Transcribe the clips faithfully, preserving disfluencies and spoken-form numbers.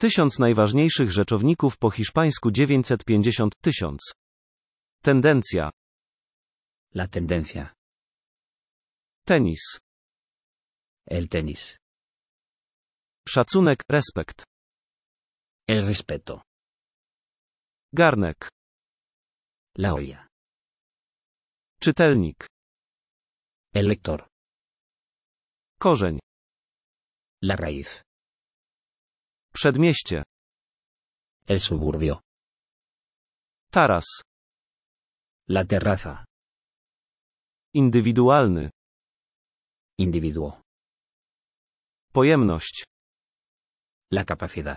Tysiąc najważniejszych rzeczowników po hiszpańsku dziewięćset pięćdziesiąt tysiąc. Tendencja. La tendencia. Tenis. El tenis. Szacunek, respekt. El respeto. Garnek. La olla. Czytelnik. El lector. Korzeń. La raíz. Przedmieście. El suburbio. Taras. La terraza. Indywidualny. Individuo. Pojemność. La capacidad.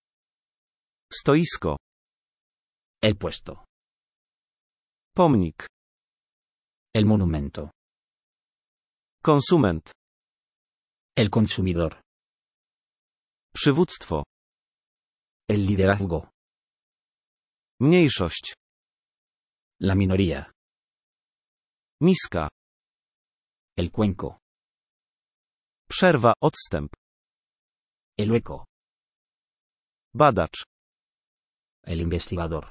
Stoisko. El puesto. Pomnik. El monumento. Konsument. El consumidor. Przywództwo. El liderazgo. Mniejszość. La minoría. Miska. El cuenco. Przerwa, odstęp. El hueco. Badacz. El investigador.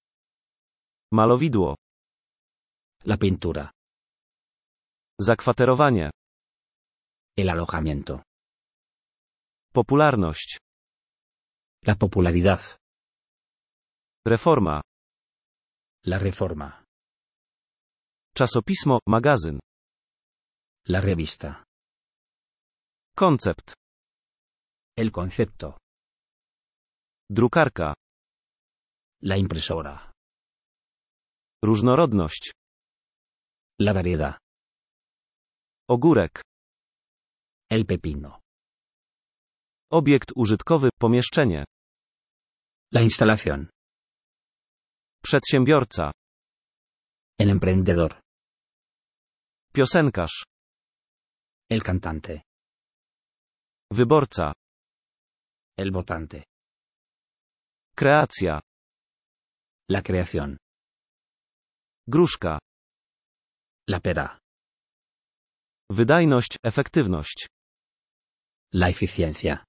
Malowidło. La pintura. Zakwaterowanie. El alojamiento. Popularność. La popularidad. Reforma. La reforma. Czasopismo, magazyn. La revista. Koncept. El concepto. Drukarka. La impresora. Różnorodność. La variedad. Ogórek. El pepino. Obiekt użytkowy, pomieszczenie. La instalación. Przedsiębiorca. El emprendedor. Piosenkarz. El cantante. Wyborca. El votante. Kreacja. La creación. Gruszka. La pera. Wydajność, efektywność. La eficiencia.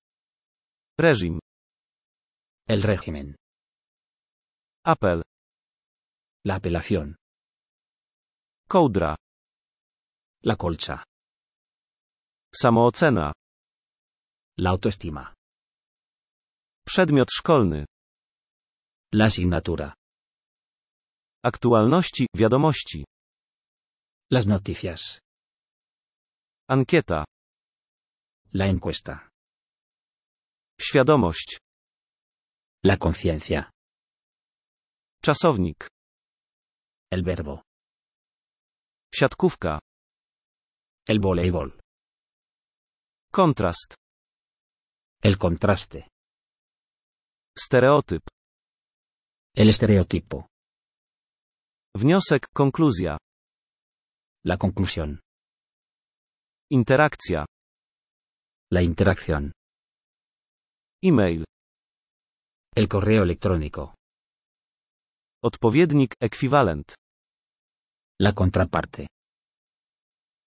Reżim. El régimen. Apel. La apelación. Kołdra. La colcha. Samoocena. La autoestima. Przedmiot szkolny. La asignatura. Aktualności, wiadomości. Las noticias. Ankieta. La encuesta. Świadomość. La conciencia. Czasownik. El verbo. Siatkówka. El voleibol. Kontrast. El contraste. Stereotyp. El estereotipo. Wniosek, konkluzja. La conclusión. Interakcja. La interacción. E-mail. El correo electrónico. Odpowiednik, ekwiwalent. La contraparte.